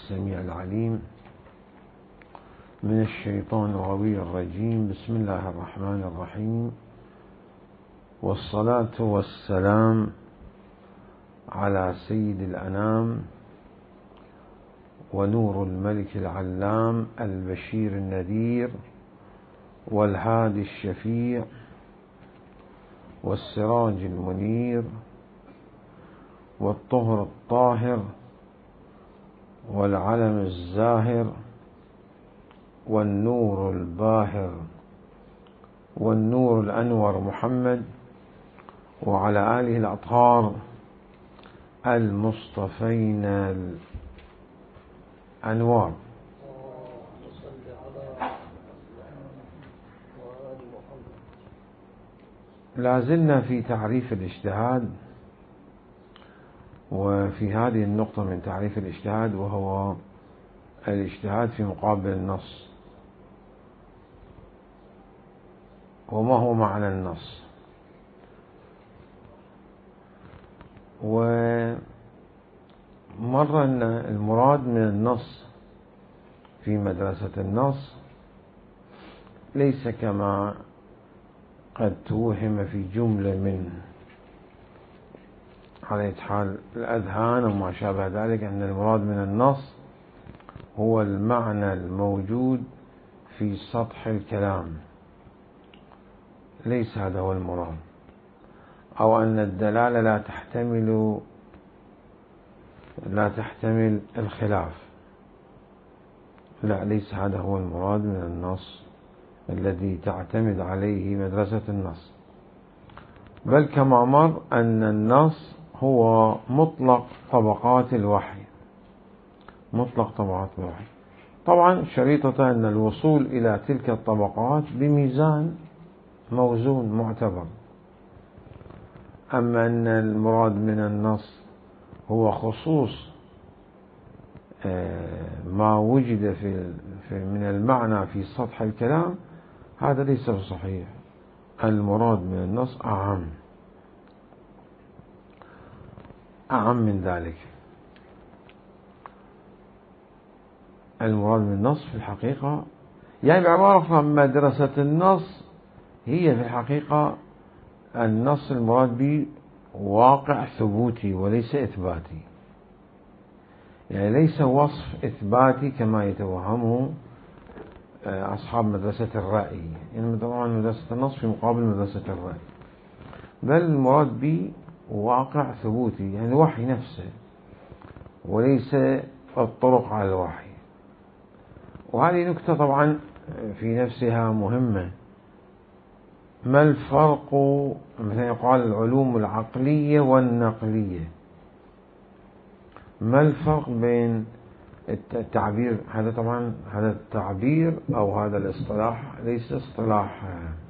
السميع العليم من الشيطان الغوي الرجيم. بسم الله الرحمن الرحيم، والصلاة والسلام على سيد الأنام ونور الملك العلام البشير النذير والهادي الشفيع والسراج المنير والطهر الطاهر والعلم الزاهر والنور الباهر والنور الأنور محمد وعلى آله الأطهار المصطفين الأنوار. لازلنا في تعريف الاجتهاد، وفي هذه النقطة من تعريف الاجتهاد وهو الاجتهاد في مقابل النص. وما هو معنى النص؟ ومر أن المراد من النص في مدرسة النص ليس كما قد توهم في جملة من على حال الأذهان وما شابه ذلك، أن المراد من النص هو المعنى الموجود في سطح الكلام. ليس هذا هو المراد، أو أن الدلالة لا تحتمل الخلاف. لا، ليس هذا هو المراد من النص الذي تعتمد عليه مدرسة النص، بل كما مر أن النص هو مطلق طبقات الوحي. مطلق طبقات الوحي، طبعا شريطة أن الوصول إلى تلك الطبقات بميزان موزون معتبر. أما أن المراد من النص هو خصوص ما وجد من المعنى في سطح الكلام، هذا ليس صحيح. المراد من النص أعم من ذلك. المراد من النص في الحقيقة، يعني بعبارة أخرى، مدرسة النص هي في الحقيقة النص المراد به واقع ثبوتي وليس إثباتي، يعني ليس وصف إثباتي كما يتوهمه أصحاب مدرسة الرأي. يعني طبعا مدرسة النص في مقابل مدرسة الرأي، بل المراد به واقع ثبوتي، يعني الوحي نفسه وليس الطرق على الوحي. وهذه نكتة طبعا في نفسها مهمة. ما الفرق، مثلا يقال العلوم العقلية والنقلية، ما الفرق بين التعبير هذا؟ طبعا هذا التعبير أو هذا الاصطلاح ليس اصطلاح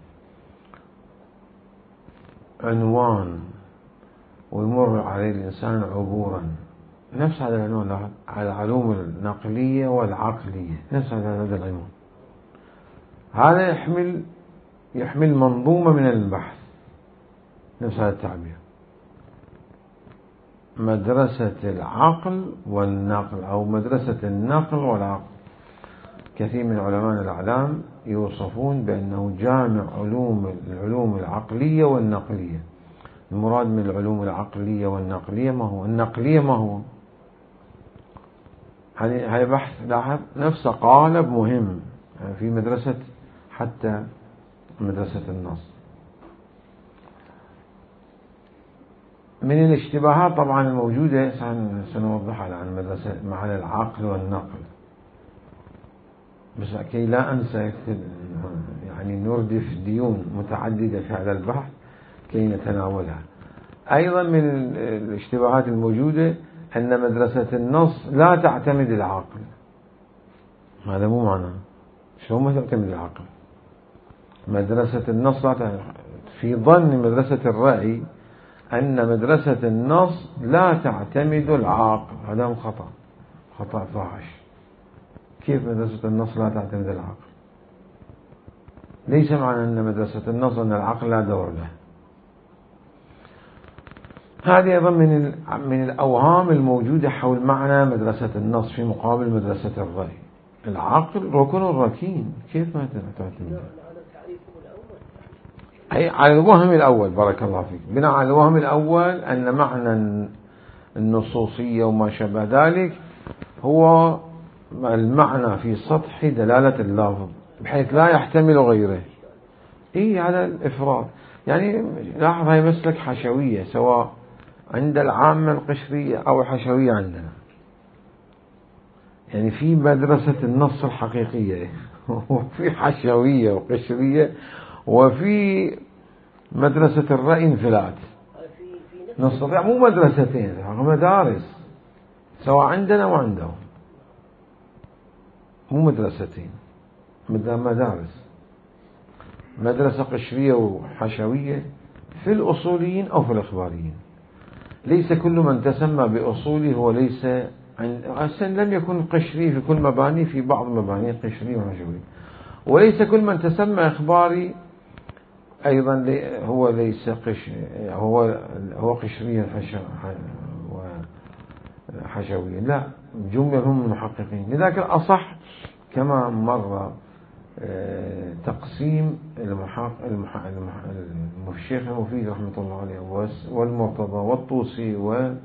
عنوان ويمر عليه الإنسان عبورا. نفس هذا العنوان على العلوم النقلية والعقلية، نفس هذا العنوان. هذا يحمل منظومة من البحث، نفس هذا التعبير، مدرسة العقل والنقل أو مدرسة النقل والعقل. كثير من علماء الأعلام يوصفون بأنه جامع العلوم العقلية والنقلية. المراد من العلوم العقلية والنقلية ما هو؟ النقلية ما هو؟ هذا بحث لاحظ نفسه قالب مهم في مدرسة، حتى مدرسة النص. من الاشتباهات طبعا الموجودة سنوضحها عن مدرسة معنى العقل والنقل، بس كي لا أنسى يعني نردف ديون متعددة في هذا البحث كي نتناولها. أيضا من الاشتباهات الموجودة أن مدرسة النص لا تعتمد العقل. هذا مو معنى. شلون ما تعتمد العقل؟ مدرسة النص في ظن مدرسة الرأي أن مدرسة النص لا تعتمد العقل. هذا خطأ فاحش. كيف مدرسة النص لا تعتمد العقل؟ ليس معنى أن مدرسة النص أن العقل لا دور له. هذه أيضا من الأوهام الموجودة حول معنى مدرسة النص في مقابل مدرسة الرأي. العقل ركن ركين، كيف ما تعتمد؟ أي على الوهم الأول، بارك الله فيك، بناء على الوهم الأول أن معنى النصوصية وما شابه ذلك هو المعنى في سطح دلالة اللفظ بحيث لا يحتمل غيره. على الإفراد. يعني لاحظ هاي مسلك حشوية، سواء عند العامة القشرية أو الحشوية عندنا. يعني في مدرسة النص الحقيقية وفي حشوية وقشرية، وفي مدرسة الرأي انفلات. نستطيع مو مدرستين، مدارس، سواء عندنا وعندهم، مو مدرستين، مدارس، مدرسة قشرية وحشوية في الأصوليين أو في الإخباريين. ليس كل من تسمى بأصولي هو ليس لم يكن قشري في كل مباني، في بعض مباني قشري وحشوي. وليس كل من تسمى إخباري أيضا هو ليس هو قشريا وحشويا، لا، جملة هم المحققين. لذلك الأصح كما مر تقسيم الشيخ المفيد رحمة الله عليه والمرتضى والطوسي والمحقق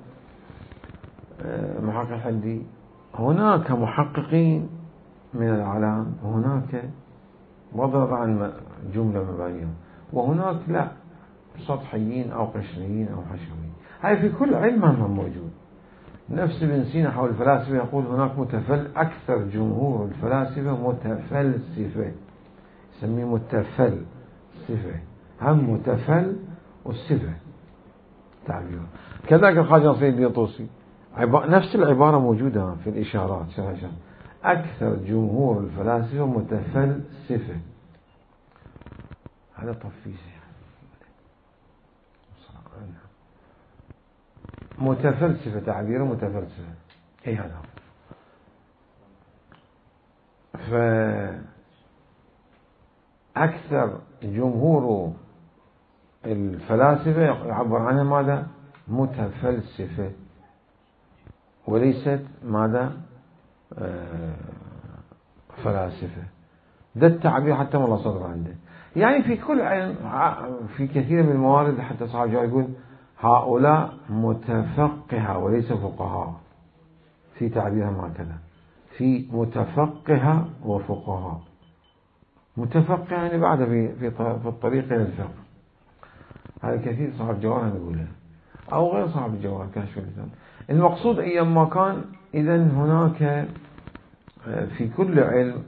الحدي. هناك محققين من العلام، وهناك وضرب عن جملة مبانيهم، وهناك لا، سطحيين أو قشريين أو حشويين. هاي في كل علم هم موجود. نفس ابن سينا حول الفلاسفة يقول هناك أكثر جمهور الفلاسفة متفلسفة، يسميه متفلسفة، هم متفل والصفة تعبير. كذلك الخواجة نصير الدين الطوسي نفس العبارة موجودة في الإشارات، أكثر جمهور الفلاسفة متفلسفة. هذا طفيسي، متفلسفة تعبيره متفلسفة. هذا فأكثر جمهور الفلاسفة يعبر عنها ماذا؟ متفلسفة، وليست ماذا؟ فلاسفة. ده التعبير حتى والله صدر عنده. يعني في كل علم، في كثير من الموارد حتى صاحب جاي يقول هؤلاء متفقهة وليس فقهاء، في تعبيرهم هكذا، في متفقهة وفقهاء. متفقه يعني بعد في الطريق إلى الفقه. هذا كثير صاحب جواهر يقوله، أو غير صاحب الجواهر كاشف اللسان. المقصود أيام ما كان، إذن هناك في كل علم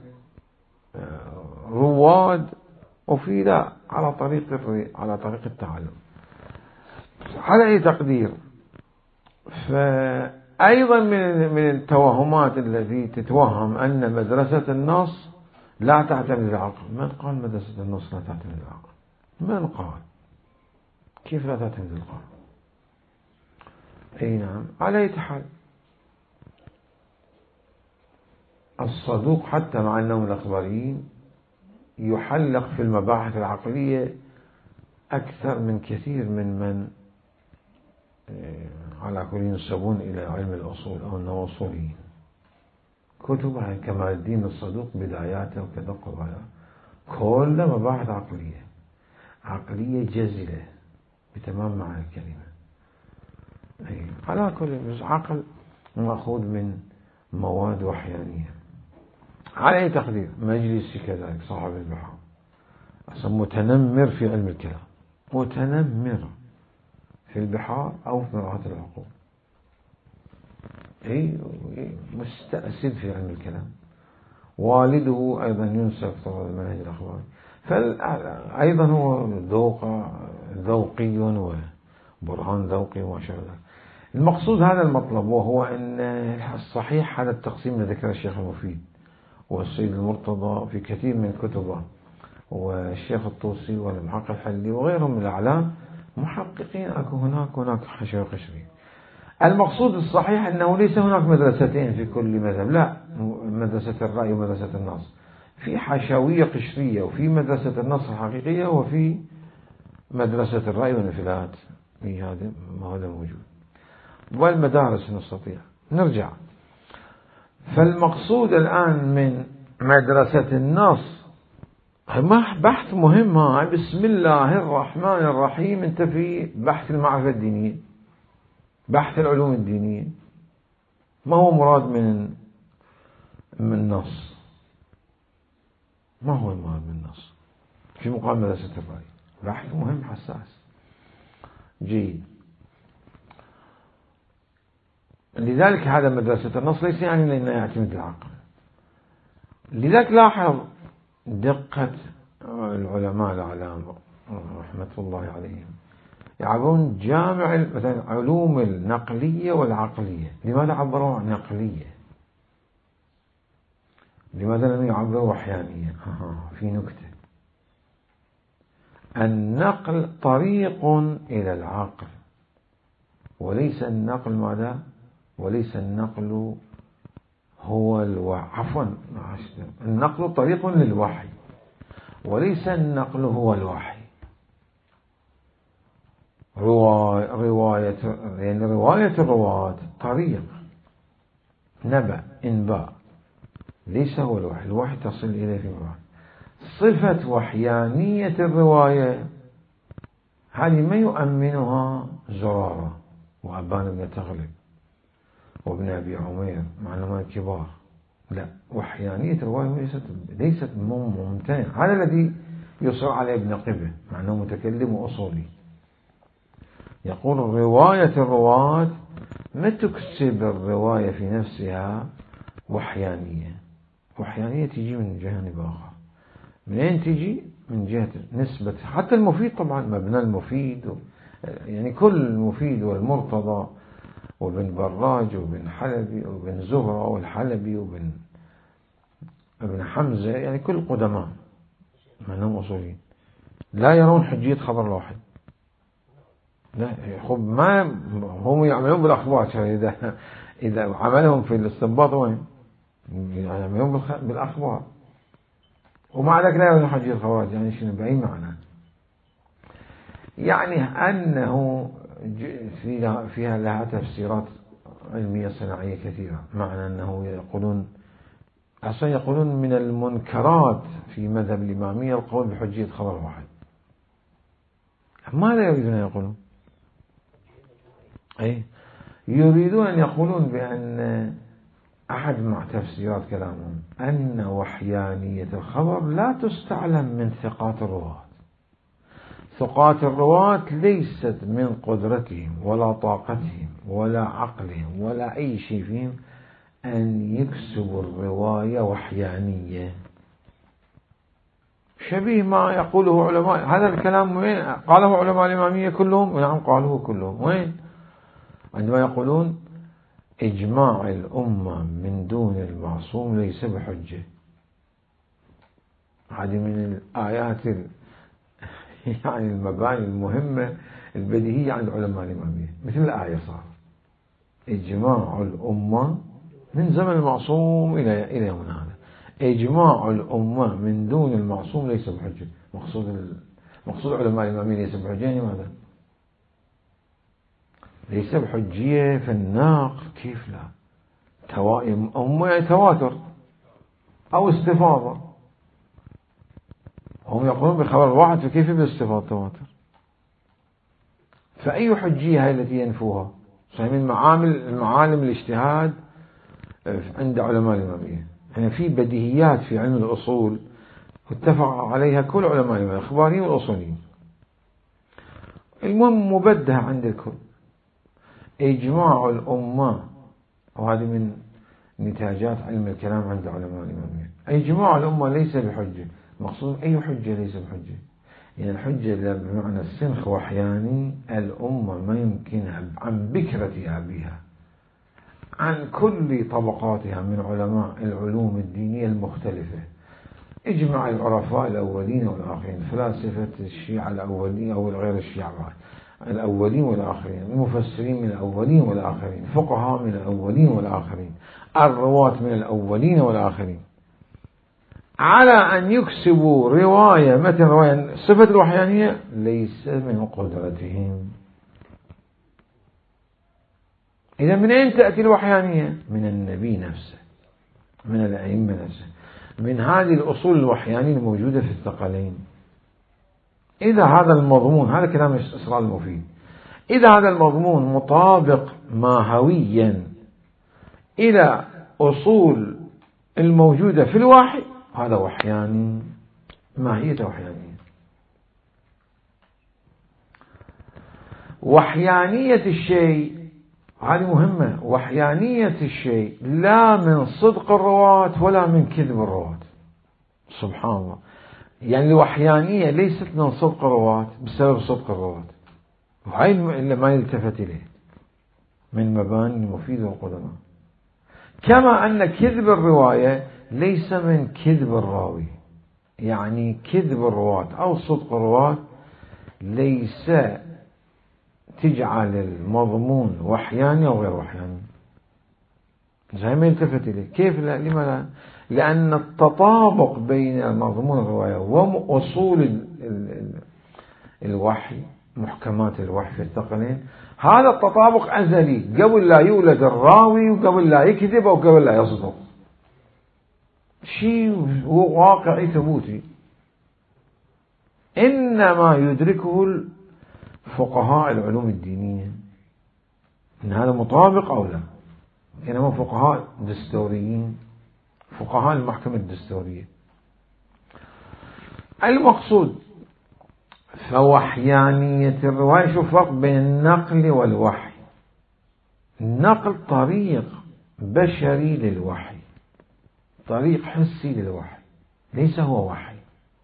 رواد، وفي لا على طريق التعلم، على أي تقدير. فأيضا من التوهمات التي تتوهم أن مدرسة النص لا تعتمد العقل. من قال مدرسة النص لا تعتمد العقل؟ من قال؟ كيف لا تعتمد العقل؟ نعم، على أي حال الصدوق حتى مع أنهم الأخباريين يحلق في المباحث العقلية أكثر من كثير من على كل ينسبون إلى علم الأصول أو النواصوليين. كتبها كمال الدين الصدوق بداياته وكذا قضايا كلها مباحث عقلية جزلة بتمام معنى الكلمة. على كل عقل مأخوذ من مواد وحيانية. على أي تقدير مجلسي كذلك صاحب البحار أصلا متنمر في علم الكلام، متنمر في البحار أو في مرعاة العقول، مستأسد في علم الكلام. والده أيضا ينسب طبعا المنهج الأخباري، فأيضا هو ذوقي وبرهان ذوقي وما شابه ذلك. المقصود هذا المطلب، وهو أن الصحيح هذا التقسيم الذي ذكره الشيخ المفيد والسيد المرتضى في كثير من كتبه، والشيخ الطوسي والمحقق الحلي وغيرهم من الأعلام محققين. هناك حشو قشري. المقصود الصحيح أنه ليس هناك مدرستين في كل مذهب، لا، مدرسة الرأي ومدرسة النص. في حشوية قشرية، وفي مدرسة النص الحقيقية، وفي مدرسة الرأي والانفلات. هذا موجود، والمدارس نستطيع نرجع. فالمقصود الآن من مدرسة النص بحث مهم. بسم الله الرحمن الرحيم انت في بحث المعرفة الدينية، بحث العلوم الدينية. ما هو مراد من النص؟ ما هو المراد من النص في مقام مدرسة الرأي؟ بحث مهم حساس جيد. لذلك هذا مدرسة النص ليس يعني لأنه يعتمد العقل. لذلك لاحظ دقة العلماء الأعلام رحمة الله عليهم، يعبرون جامع مثلا علوم النقلية والعقلية. لماذا عبروا عن نقلية؟ لماذا لم يعبروا وحيانية؟ في نكتة. النقل طريق إلى العقل، وليس النقل ماذا؟ وليس النقل هو عفوا النقل طريق للوحي، وليس النقل هو الوحي. يعني رواية الرواة طريق، نبأ، إنباء، ليس هو الوحي. الوحي تصل إليه في بعض. صفة وحيانية الرواية هذه ما يؤمنها زرارة وأبان بن تغلب وابن أبي عمير معلومة كبار. لا، وحيانية الرواية ليست ممتنع. هذا الذي يصر عليه ابن قبة مع أنه متكلم وأصولي. يقول رواية الرواة ما تكسب الرواية في نفسها وحيانية. وحيانية تجي من جانب آخر. منين تجي؟ من جهة نسبة حتى المفيد طبعا، مبنى المفيد يعني كل المفيد والمرتضى وابن براج وابن حلبي وابن زهرة والحلبي وابن حمزة، يعني كل قدماء منهم أصولين لا يرون حجية خبر الواحد. لا خب ما هم يعملون بالأخبار. إذا عملهم في الاستنباط وين؟ يعملون بالأخبار، ومع ذلك لا يرون حجية خبر. يعني شنو بأي معنى؟ يعني أنه فيها لها تفسيرات علمية صناعية كثيرة. معنى أنه يقولون من المنكرات في مذهب الإمامية القول بحجية خبر واحد. ماذا يريدون أن يقولون؟ يريدون أن يقولون بأن أحد مع تفسيرات كلامهم أن وحيانية الخبر لا تستعلم من ثقات الرواة. ثقات الرواة ليست من قدرتهم ولا طاقتهم ولا عقلهم ولا أي شيء فيهم أن يكسبوا الرواية وحيانية. شبيه ما يقوله علماء هذا الكلام. وين قاله علماء الإمامية كلهم؟ نعم قالوه كلهم. وين؟ عندما يقولون إجماع الأمة من دون المعصوم ليس بحجة. هذه من الآيات يعني المباني المهمة البديهية عند علماء الإمامية. مثل الآية صار إجماع الأمة من زمن المعصوم إلى يومنا هذا. إجماع الأمة من دون المعصوم ليس بحجة. مقصود علماء الإمامية ليس بحجة يعني ماذا؟ ليس بحجية في الناقل. كيف لا؟ هم يعني تواتر أو استفاضة. هم يقولون بخبر الواحد، فكيف بالاستفاضة تواتر؟ فأي حجية هي التي ينفوها؟ صحيح من معالم الاجتهاد عند علماء الإمامية. يعني في بديهيات في علم الأصول اتفق عليها كل علماء الإمامية الإخباريين والأصوليين. المهم مبدها عند الكل. إجماع الأمة، وهذه من نتاجات علم الكلام عند علماء الإمامية. إجماع الأمة ليس بحجة. مقصود أي حجة ليس بحجة؟ يعني الحجة بمعنى السنخ وحياني. الأمة ما يمكنها عن بكرة أبيها عن كل طبقاتها من علماء العلوم الدينية المختلفة. اجمع العرفاء الأولين والآخرين، فلاسفة الشيعة الأولين أو غير الشيعة الأولين والآخرين، المفسرين من الأولين والآخرين، فقهاء من الأولين والآخرين، الرواة من الأولين والآخرين، على أن يكسبوا رواية مثل رواية صفة الوحيانية ليس من قدرتهم. إذا من أين تأتي الوحيانية؟ من النبي نفسه، من الأئمة نفسه، من هذه الأصول الوحيانية الموجودة في الثقلين. إذا هذا المضمون، هذا كلام إسرائيل المفيد، إذا هذا المضمون مطابق ماهويا إلى أصول الموجودة في الوحي، هذا وحياني، ماهية وحيانية. وحيانية الشيء هذه مهمة، وحيانية الشيء لا من صدق الرواة ولا من كذب الرواة. سبحان الله، يعني الوحيانية ليست من صدق الرواة بسبب صدق الرواة، وهي اللي ما يلتفت إليه من مباني المفيد والقدماء. كما أن كذب الرواية ليس من كذب الراوي، يعني كذب الرواة أو صدق الرواة ليس تجعل المضمون وحياني أو غير وحياني، زي ما يلتفت إليه. كيف؟ لا، لماذا؟ لأن التطابق بين مضمون الرواية وأصول الوحي، محكمات الوحي في الثقلين، هذا التطابق أزلي قبل لا يولد الراوي وقبل لا يكذب أو قبل لا يصدق، شيء واقعي ثبوتي، إنما يدركه فقهاء العلوم الدينية إن هذا مطابق أو لا، إنما فقهاء دستوريين، فقهاء المحكمة الدستورية. المقصود فوحيانية الرواية، شوف فرق بين النقل والوحي. النقل طريق بشري للوحي، طريق حسي للوحي، ليس هو وحي.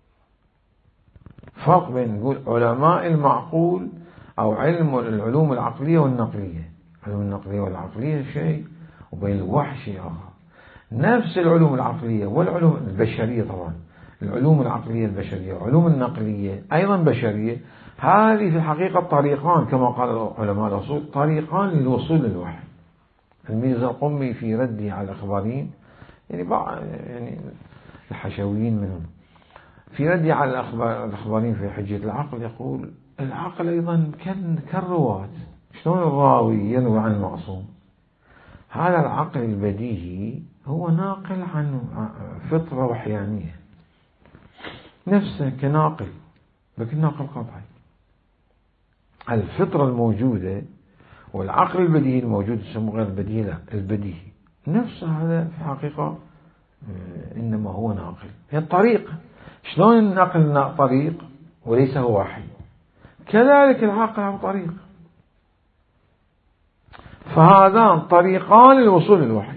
فرق بين نقول علماء المعقول أو علم العلوم العقلية والنقلية، العلوم النقلية والعقلية شيء، وبين الوحي شيء آخر. نفس العلوم العقلية والعلوم البشرية، طبعا العلوم العقلية البشرية والعلوم النقلية أيضا بشرية، هذه في الحقيقة طريقان كما قال علماء الأصول، طريقان للوصول للوحي. الميرزا القمي في رده على الأخباريين، يعني الحشويين منهم، في رده على الأخباريين في حجة العقل، يقول العقل أيضا كالرواة. شلون الراوي يروي عن المعصوم؟ هذا العقل البديهي هو ناقل عن فطرة وحيانية، نفسه كناقل، لكن ناقل قطعي. الفطرة الموجودة والعقل البديهي الموجود يسمى غير البديهي، لا البديهي نفسه هذا في حقيقة إنما هو ناقل، هي الطريق. شلون النقل طريق وليس هو وحي، كذلك العقل هو طريق. فهذان طريقان للوصول للوحي،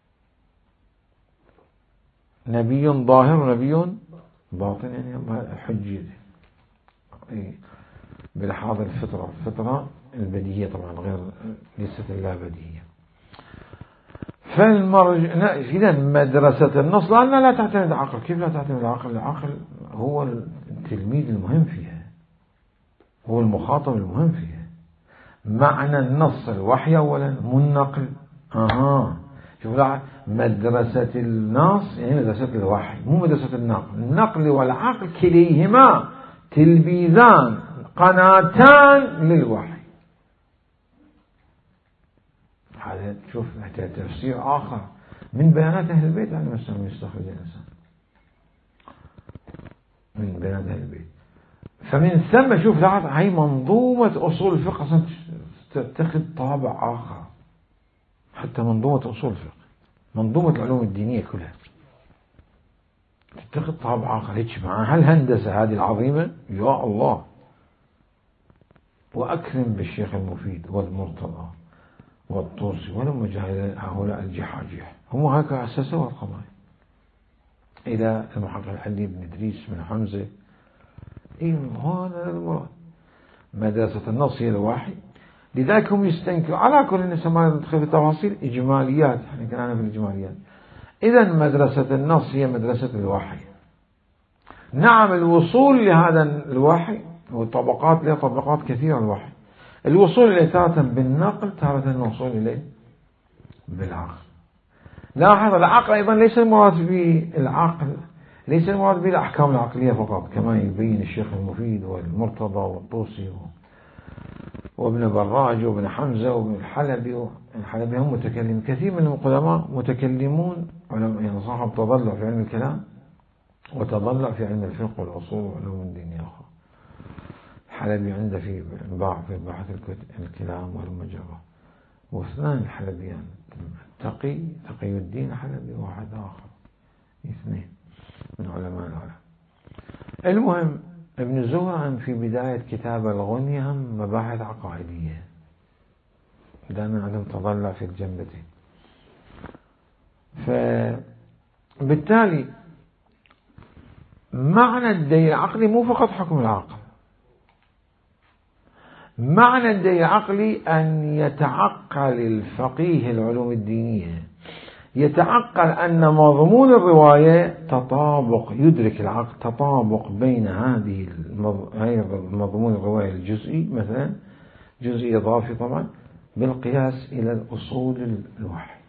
نبي ظاهر ونبي باطن، يعني حجية بلحاظ الفطرة البديهية طبعا، غير ليست اللا بديهية. إذا مدرسة النص لأنها لا تعتمد على العقل. كيف لا تعتمد على العقل؟ العقل هو التلميذ المهم فيها، هو المخاطب المهم فيها. معنى النص الوحي أولا، مو النقل. شوف مدرسة النص يعني مدرسة الوحي، مو مدرسة النقل. النقل والعقل كليهما تلبيذان، قناتان للوحي. هذا شوف تفسير آخر من بيانات أهل البيت على مثلا يستخرج الإنسان من بيانات أهل البيت. فمن ثم شوف هاي منظومة أصول الفقه تتخذ طابع آخر، حتى منظومة أصول الفقه، منظومة العلوم الدينية كلها تتخذ طابع آخر. هيك مع هالهندسة هذه العظيمة، يا الله. وأكرم بالشيخ المفيد والمرتضى والطوسي ولما جاء هؤلاء الجحاجيح، هم هكذا أسسوا القضايا إلى المحقق علي بن إدريس بن حمزة. هذا المراد مدرسة النص هي الوحي. لذلك هم يستنكروا على كل الناس، ما ندخل في تفاصيل إجماليات، احنا كنا في الإجماليات. إذا مدرسة النص هي مدرسة الوحي. نعم، الوصول لهذا الوحي والطبقات له طبقات كثيرة. الوحي الوصول إليه تارة بالنقل، تارة الوصول إليه بالعقل. لاحظ العقل أيضا ليس المراد به العقل، ليس المراد به الأحكام العقلية فقط، كما يبين الشيخ المفيد والمرتضى والطوسي وابن براج وابن حمزة وابن الحلبي. الحلبي هم متكلمين، كثير من القدماء متكلمون، يعني صاحب تضلع في علم الكلام وتضلع في علم الفقه والأصول وعلوم الدين الأخرى. الحلبي عنده في بحث الكلام والمجرة، واثنان الحلبيان، تقي الدين الحلبي وواحد آخر، اثنين من علماء العلم. المهم ابن زهران في بداية كتاب الغنية هم مباحث عقائدية، دائما عندهم تضلع في الجنبتين. فبالتالي معنى الدليل العقلي مو فقط حكم العقل، معنى الدليل العقلي أن يتعقل الفقيه العلوم الدينية، يتعقل أن مضمون الرواية تطابق، يدرك العقل تطابق بين هذه مضمون الرواية الجزئي، مثلا جزئي إضافي طبعا، بالقياس إلى الأصول الوحي.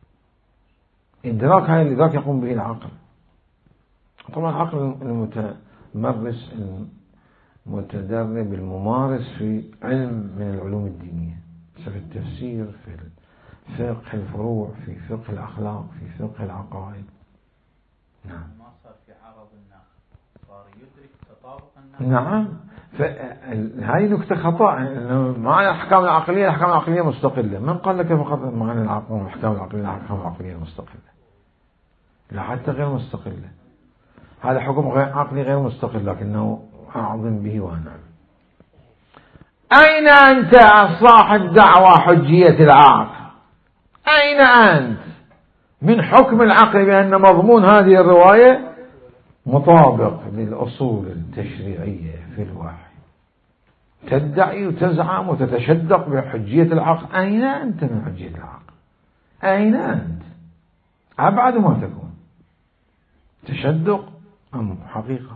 إدراك هذا الإدراك يقوم به العقل. طبعا العقل المتمرس المتدرب الممارس في علم من العلوم الدينية، في التفسير، في فقه الفروع، في فقه الأخلاق، في فقه العقائد. نعم. ما صار في عرض الناقل، صار يدرك تطابق الناقل. نعم. فهذه نكتة خطأ. معنى الأحكام العقلية الأحكام العقلية مستقلة. من قال لك فقط معنى الأحكام العقلية الأحكام العقلية مستقلة؟ لا، حتى غير مستقلة. هذا حكم عقلي غير مستقل، لكنه أعظم به وأنعم. أين أنت صاحب دعوى حجية العقل؟ أين أنت من حكم العقل بأن مضمون هذه الرواية مطابق للأصول التشريعية في الوحي؟ تدعي وتزعم وتتشدق بحجية العقل. أين أنت من حجية العقل؟ أين أنت؟ أبعد ما تكون تشدق أم حقيقة؟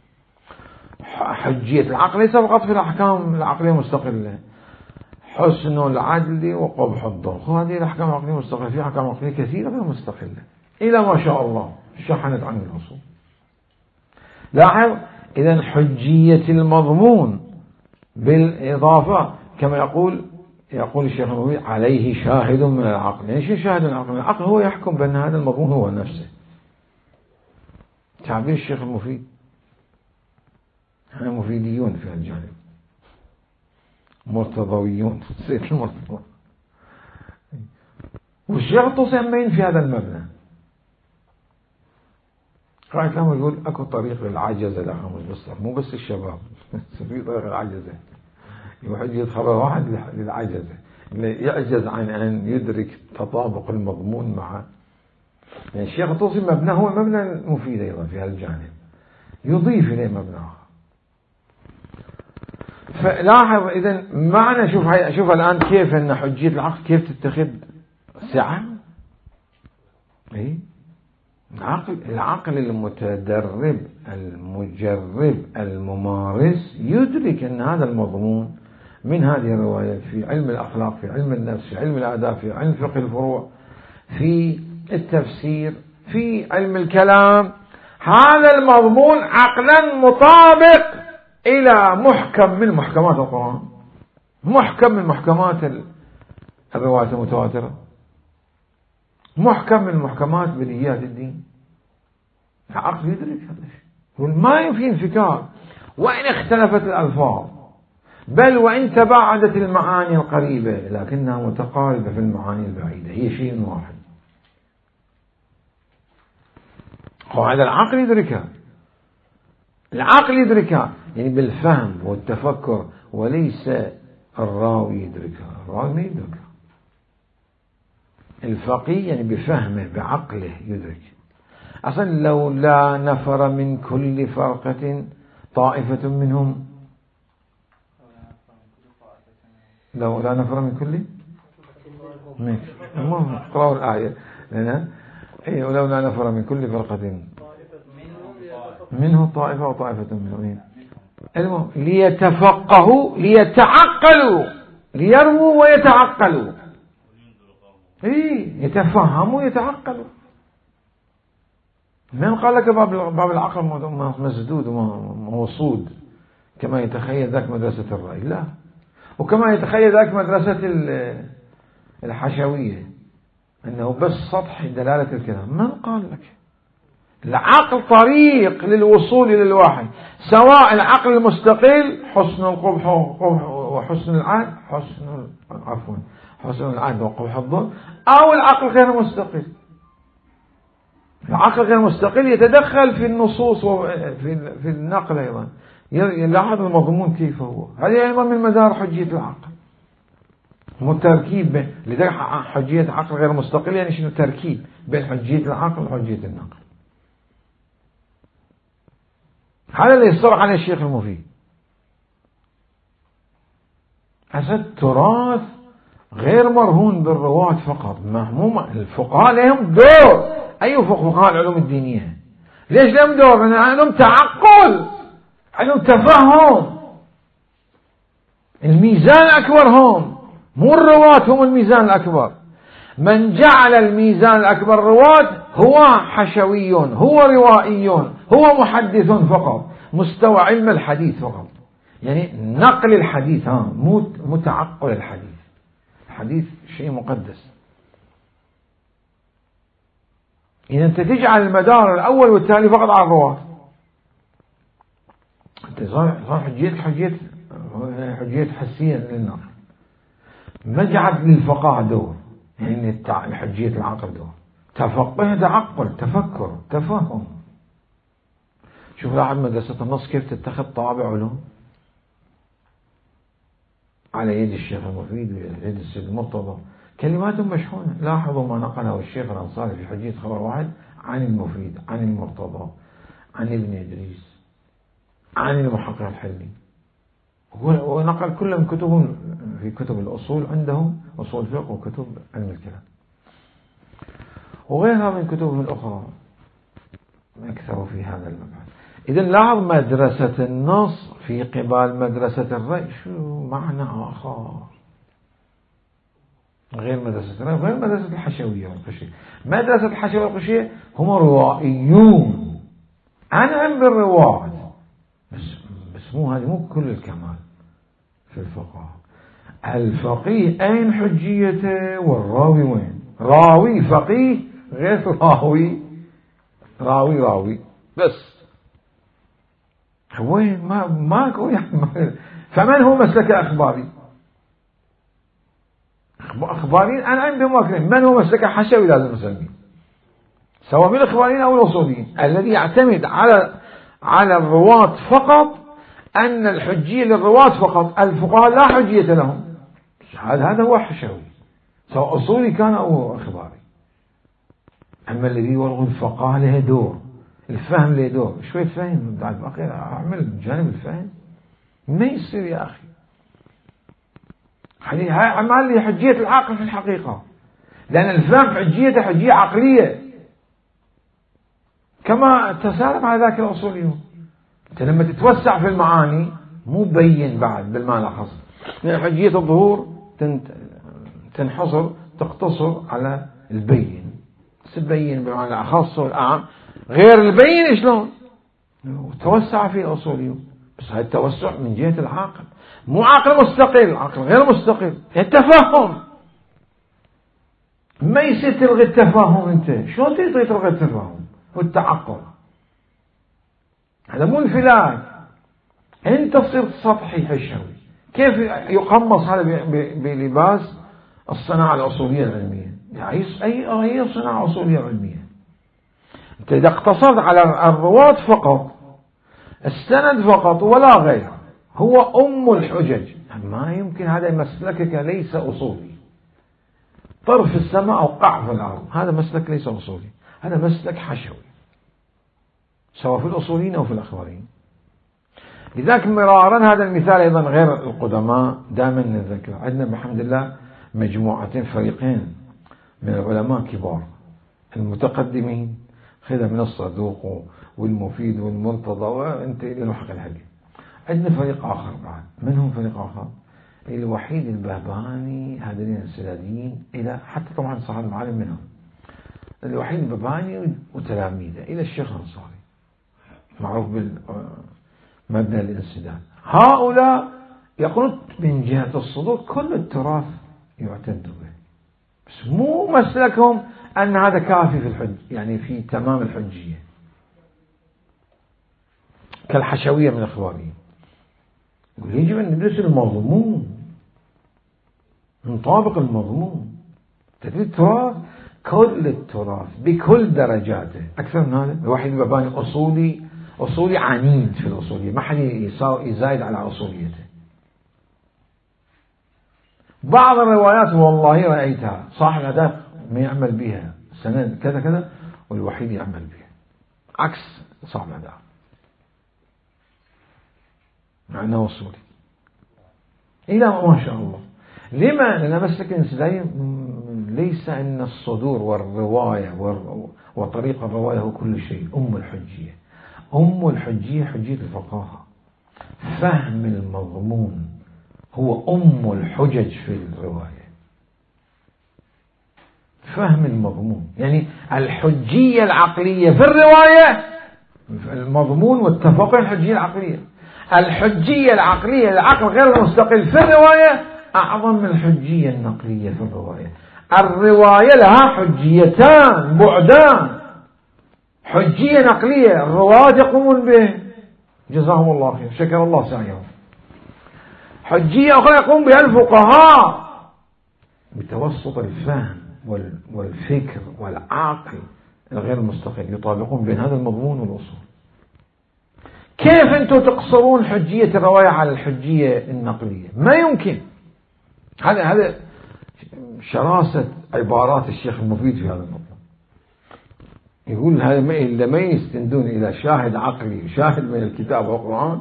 حجية العقل ليس فقط في الأحكام العقلية المستقلة، حسن العدل وقبح الظلم، هذه الأحكام العقلية مستقلة. في أحكام عقلية كثيرة غير مستقلة إلى ما شاء الله شحنت عن الأصول. لاحظ إذن حجية المضمون بالإضافة كما يقول الشيخ المفيد عليه شاهد من العقل. يعني شيء شاهد من العقل؟ العقل هو يحكم بأن هذا المضمون هو نفسه. تعبير الشيخ المفيد، احنا مفيديون في الجانب، مرتضويون، سيد المرتضى. والشيخ الطوسي أمين في هذا المبنى. قاعد لهم يقول اكو طريق للعجزة لخمس بسطة، مو بس الشباب في طريق العجزة، يوحد يتخبر واحد للعجزة اللي يعجز عن أن يدرك تطابق المضمون مع. يعني الشيخ الطوسي مبنى هو مبنى مفيد أيضا في هذا الجانب، يضيف إليه مبنى آخر. فلاحظ إذن معنى شوف الآن كيف أن حجية العقل كيف تتخذ سعة. إيه؟ العقل المتدرب المجرب الممارس يدرك أن هذا المضمون من هذه الرواية في علم الأخلاق، في علم النفس، في علم الآداب، في علم فقه الفروع، في التفسير، في علم الكلام، هذا المضمون عقلا مطابق إلى محكم من محكمات القرآن، محكم من محكمات الروايات المتواترة، محكم من محكمات بليات الدين. العقل يدرك هذا الشيء، وما في انفكار وإن اختلفت الألفاظ، بل وإن تباعدت المعاني القريبة لكنها متقاربة في المعاني البعيدة، هي شيء واحد. قواعد العقل يدركها، العقل يدركها يعني بالفهم والتفكر، وليس الراوي يدركها. الراوي ما يدركها، الفقيه يعني بفهمه بعقله يدرك. أصلا لولا نفر من كل فرقة طائفة منهم، لولا نفر من كل المهم اقرأوا الآية لنا. ولولا نفر من كل فرقة منه طائفة وطائفة منهم، المهم ليتفقهوا ليتعقلوا، ليروا ويتعقلوا، يتفهموا ويتعقلوا. من قال لك باب العقل مسدود وموصود كما يتخيل ذاك مدرسة الرأي؟ لا، وكما يتخيل ذلك مدرسة الحشوية أنه بس سطح دلالة الكلام. من قال لك؟ العقل طريق للوصول إلى الوحي، سواء العقل المستقل حسن القبح وحسن العهد حسن العهد وقبح الظن، أو العقل غير مستقل. العقل غير مستقل يتدخل في النصوص وفي النقل أيضا، يلاحظ المضمون كيف هو. هذه أيضا من مدار حجية العقل، مو تركيب. لذلك حجية عقل غير مستقل يعني شنو؟ تركيب بين حجية العقل وحجية النقل. هذا اللي يصرح عليه الشيخ المفيد. هذا التراث غير مرهون بالرواة فقط، مهموم. الفقهاء لهم دور. أي فقهاء العلوم الدينية ليش لهم دور؟ لأن عندهم تعقل، عندهم تفهم. الميزان الأكبر هم، مو الرواة هم الميزان الأكبر. من جعل الميزان الأكبر الرواة هو حشوي، هو روائي، هو محدث فقط، مستوى علم الحديث فقط، يعني نقل الحديث، مو تعقل الحديث. الحديث شيء مقدس. إذا أنت تجعل المدار الأول والثاني فقط على الرواة، أنت صار حجية حسية للنقل. ما جعل للفقهاء دور، يعني حجية العقل دور. تفقه، تعقل، تفكر، تفهم. شوف لاحظ مدرسة النص كيف تتخذ طابع علوم على يد الشيخ المفيد ويد السيد المرتضى. كلماتهم مشحونة. لاحظوا ما نقله الشيخ الأنصاري في حجية خبر واحد عن المفيد، عن المرتضى، عن ابن إدريس، عن المحقق الحلي. ونقل كل من كتبهم في كتب الأصول، عندهم أصول الفقه وكتب علم الكلام وغيرها من كتبهم الأخرى أكثر في هذا المبحث. إذن لاحظ مدرسة النص في قبال مدرسة الرأي شو معنى آخر غير مدرسة الرأي، غير مدرسة الحشوية والقشية. مدرسة الحشوية والقشية هم روائيون، أنعم بالرواة، بس مو هذه مو كل الكمال في الفقه. الفقيه أين حجيته والراوي وين؟ راوي فقيه غير راوي بس وين؟ ماكو يعني. فمن هو مسلك أخباري؟ أخباريين أنعم بهم. من هو مسلك حشوي؟ لازم نسميه سواء من الأخباريين أو الأصوليين، الذي يعتمد على الرواة فقط، أن الحجية للرواة فقط، الفقهاء لا حجية لهم. هذا هو حشوي، سواء أصولي كان أو أخباري. أما الذي يلغي الفقهاء له دور، الفهم له دور. شوية فهم بعد باقي أعمل جانب الفهم ما يصير يا أخي. هاي عمال لي حجية العقل في الحقيقة، لأن الفهم حجية عقلية، كما تسارب على ذاك الأصوليون. أنت لما تتوسع في المعاني مو بين بعد بالمعنى الخاص، لأن حجية الظهور تنحصر تقتصر على البين. تبين بمعنى الأخص والأعم، غير البين شلون؟ توسع في الأصوليون. بس هذا التوسع من جهة العقل، مو عقل مستقل، عقل غير مستقل. التفهم ما يصير تلغي التفاهم. أنت شلون تلغي التفاهم والتعقل؟ هذا مو انفلات. أنت تصير سطحي حشوي. كيف يقمص هذا بلباس الصناعة الأصولية العلمية؟ أي صناعة أصولية علمية؟ أنت إذا اقتصرت على الرواة فقط، السند فقط ولا غير، هو أم الحجج. ما يمكن. هذا مسلكك ليس أصولي. طرف السماء أو قع في الأرض، هذا مسلك ليس أصولي، هذا مسلك حشوي، سواء في الأصوليين أو في الأخباريين. لذلك مرارا هذا المثال أيضا غير القدماء دائما نذكر. عندنا بحمد الله مجموعتين، فريقين من العلماء كبار المتقدمين، خذها من الصدوق والمفيد والمرتضى وانت إلى المحقق الحلي. عندنا فريق آخر بعد. من هم فريق آخر؟ الوحيد البهبهاني، هذين السداديين، إلى حتى طبعا صاحب المعالم منهم. الوحيد البهبهاني وتلاميذه إلى الشيخ الأنصاري، معروف بالمبنى الانسداد. هؤلاء يقولون من جهة الصدور كل التراث يعتد به، بس مو مسلكهم أن هذا كافي في الحج، يعني في تمام الحجية، كالحشوية من الإخوانيين. يجب أن ندرس المضمون، نطابق المضمون. تدريس التراث كل التراث بكل درجاته، أكثر من هذا الواحد يبقى أصولي عنيد في الأصولية، ما حد يزايد على أصوليته. بعض الروايات والله رأيتها صاحب الأداء ما يعمل بها، سند كذا كذا والوحيد يعمل بها، عكس صاحب الأداء مع أنه أصولي إلى ما شاء الله. لما؟ لأن مسلك ليس أن الصدور والرواية وطريق الرواية هو كل شيء. أم الحجية حجية الفقهاء، فهم المضمون هو أم الحجج في الرواية. فهم المضمون يعني الحجية العقلية في الرواية، المضمون والتفاقم الحجية العقلية. الحجية العقلية العقل غير المستقل في الرواية أعظم من الحجية النقلية في الرواية. الرواية لها حجيتان بعدان، حجية نقلية الرواة يقومون به جزاهم الله خير شكر الله سعيهم، حجية أخرى يقوم بها الفقهاء بتوسط الفهم والفكر والعقل الغير المستقل، يطابقون بين هذا المضمون والأصول. كيف أنتم تقصرون حجية الرواية على الحجية النقلية؟ ما يمكن. هذا شراسة عبارات الشيخ المفيد في هذا المطلب. يقول هذا ما يستندون إلى شاهد عقلي شاهد من الكتاب والقرآن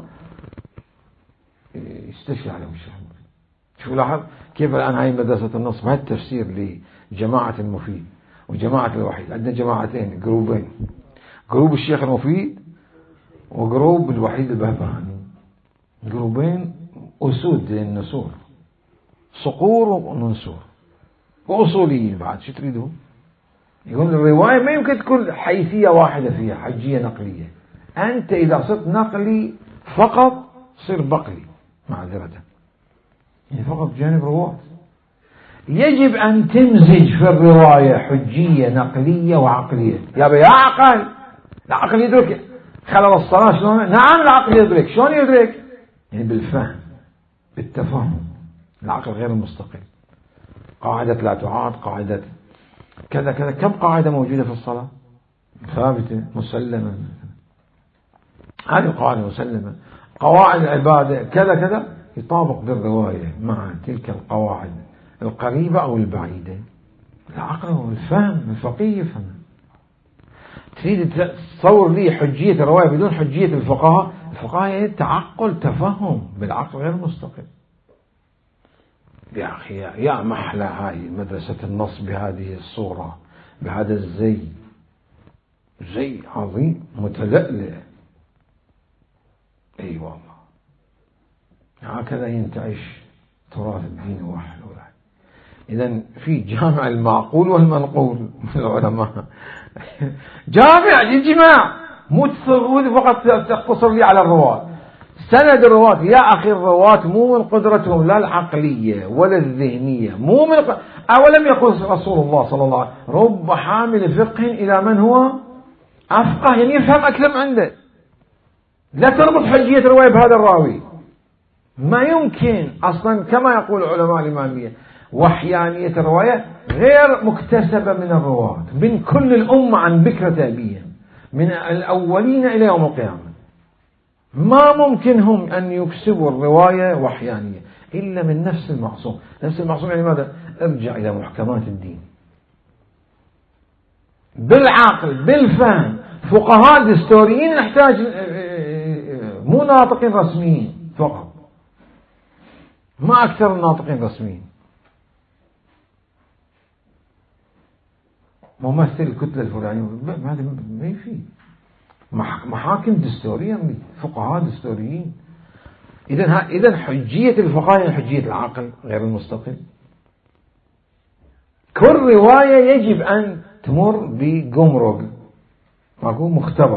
يستشكل عليهم الشيخ المفيد. شوف لاحظ كيف الآن هاي مدرسة النص ما التفسير لجماعة المفيد وجماعة الوحيد. عندنا جماعتين، جروبين، جروب الشيخ المفيد وجروب الوحيد البهبهاني، جروبين أسود للنسور، صقور ومنسور وأصوليين بعد. شو تريدون؟ يقول الرواية ما يمكن تكون حيثية واحدة فيها حجية نقلية. أنت إذا صرت نقلي فقط صير بقلي معذرة، يعني فقط جانب رواة. يجب أن تمزج في الرواية حجية نقلية وعقلية. يا عقل، العقل يدرك خلال الصلاة شلون؟ نعم العقل يدرك. شلون يدرك؟ يعني بالفهم بالتفهم. العقل غير المستقل. قاعدة لا تعاد، قاعدة كذا كذا. كم قاعدة موجودة في الصلاة ثابتة مسلمة، هذه قاعدة مسلمة. قواعد العبادة كذا كذا يطابق بالرواية مع تلك القواعد القريبة أو البعيدة. العقل والفهم الفقيه يفهم. تريد تصور لي حجية الرواية بدون حجية الفقهاء؟ الفقهاء يعني تعقل تفهم بالعقل غير مستقل. يا أخي يا محلى هاي مدرسة النص بهذه الصورة بهذا الزي، زي عظيم متلألئ. أي والله هكذا ينتعش تراث الدين وحده. إذن في جامع المعقول والمنقول من العلماء. جامع للجماع، مو فقط تقتصر لي على الرواة. سند الرواة يا أخي، الرواة مو من قدرتهم لا العقلية ولا الذهنية، مو من أولم يقول رسول الله صلى الله عليه وسلم رب حامل فقه إلى من هو أفقه، يعني يفهم أكثر من عنده. لا تربط حجية الرواية بهذا الراوي، ما يمكن أصلا. كما يقول علماء الإمامية وحيانية الرواية غير مكتسبة من الرواة، من كل الأمة عن بكرة أبيهم من الأولين إلى يوم القيامة. ما ممكن هم أن يكسبوا الرواية وحيانية إلا من نفس المعصوم. نفس المعصوم يعني ماذا؟ ارجع إلى محكمات الدين بالعقل بالفهم. فقهاء دستوريين نحتاج مو ناطقين رسميين فقط، ما أكثر الناطقين رسميين. ممثل الكتلة الفلانية هذا ما يفيد. محاكم دستورية، فقهاء دستوريين. إذن حجية الفقهاء هي حجية العقل غير المستقل. كل رواية يجب أن تمر بجمرك،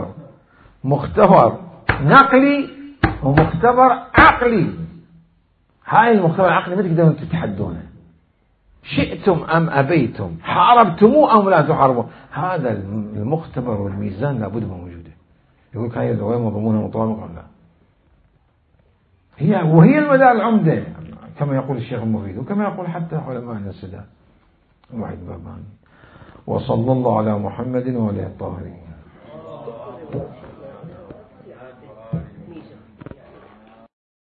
مختبر نقلي ومختبر عقلي. هاي المختبر العقلي ما تقدرون تتحدونه، شئتم أم أبيتم، حاربتموه أم لا تحاربوا، هذا المختبر والميزان لابد من وجوده. يقول هاي الرواية مضمونة مطابقة لا، وهي المدار العمدة كما يقول الشيخ المفيد، وكما يقول حتى علماء السادات الوحيد باباني. وصلى الله على محمد وعلى الطاهرين.